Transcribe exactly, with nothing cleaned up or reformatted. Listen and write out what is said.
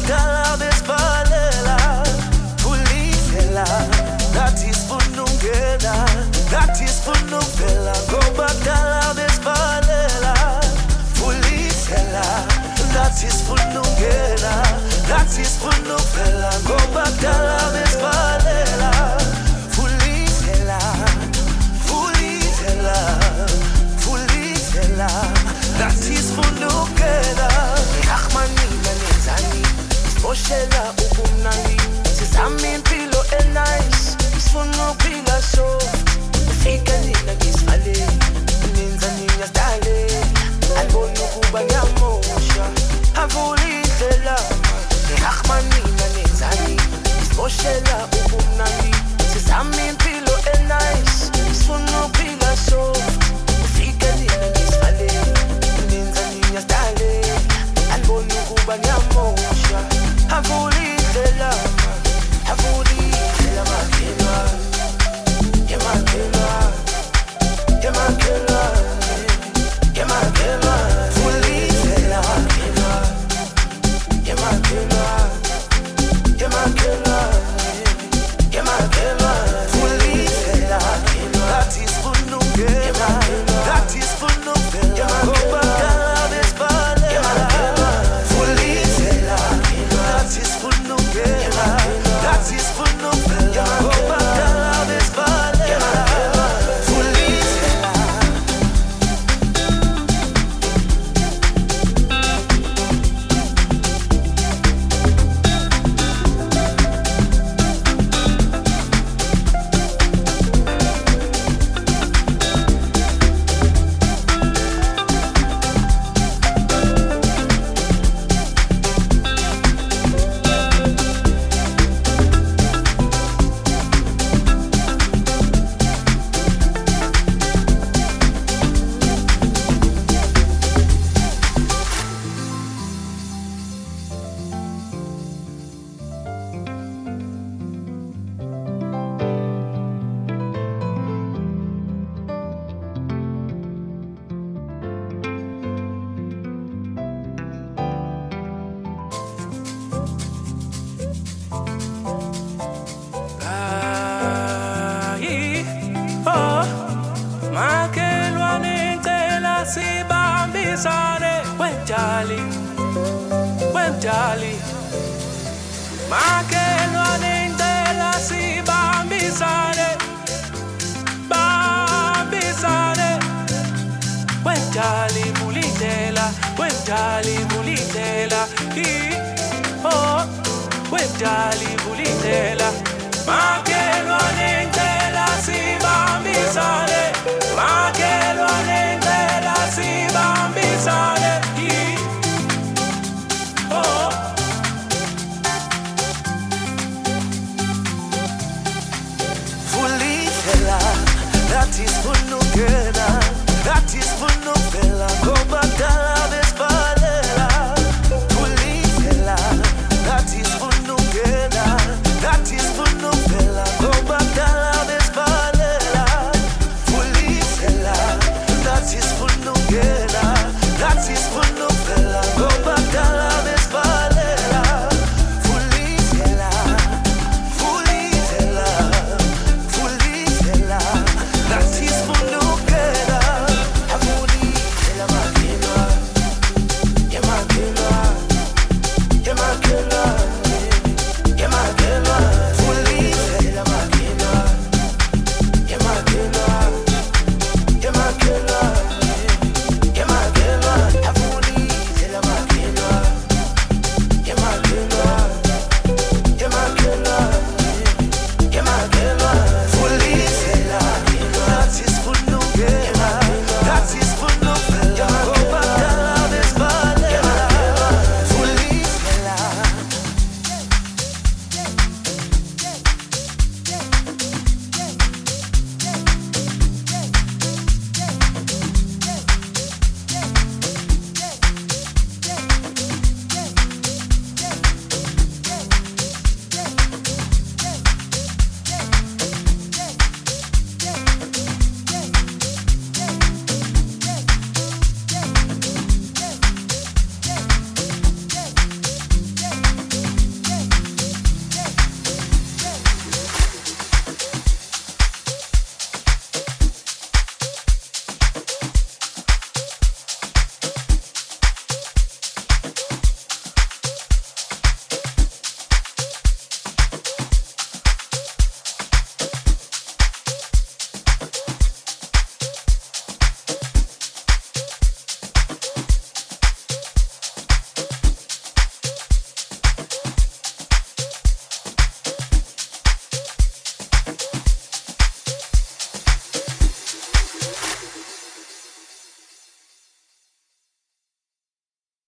bakala besivalela Pulitela Nathi sifuna ungena Nathi sifuna ukuvela Ngobakala besivalela Pulitela Nathi sifuna ungena Nathi sifuna ukuvela Ngobakala besivalela Pulitela Pulitela Pulitela Nathi sifuna ungena Rahmanina nenzani Simoshela ubumnandi Sizama impilo enice Sifuna ukuphila soft Ufika nina ngisivale Nenza niyastale Albona ukuba ngiyamosha Avula indlela Rahmanina nenzani Simoshela ubumnandi Sizama impilo enice Sifuna ukuphila soft Ufika nina ngisivale Nenza niyastale Albona ukuba ngiyamosha Avula indlela Avula indlela makhelwa Yeah makhelwa Yeah makhelwa Yeah makhelwa Avula indlela makhelwa Yeah makhelwa Yeah makhelwa Yeah makhelwa Avula indlela Nathi sifuna ungena Nathi sifuna ukuvela Ngobakala besivalela Avula indlela Nathi sifuna ungena Nathi sifuna ukuvela Ngobakala besivalela Avula indlela Makhelwane ngicela sibambisane Wemjali, wemjali Makhelwane ngicela sibambisane Bambisane Wemjali vulindlela, wemjali vulindlela Oh, wemjali vulindlela Makhelwane ngicela sibambisane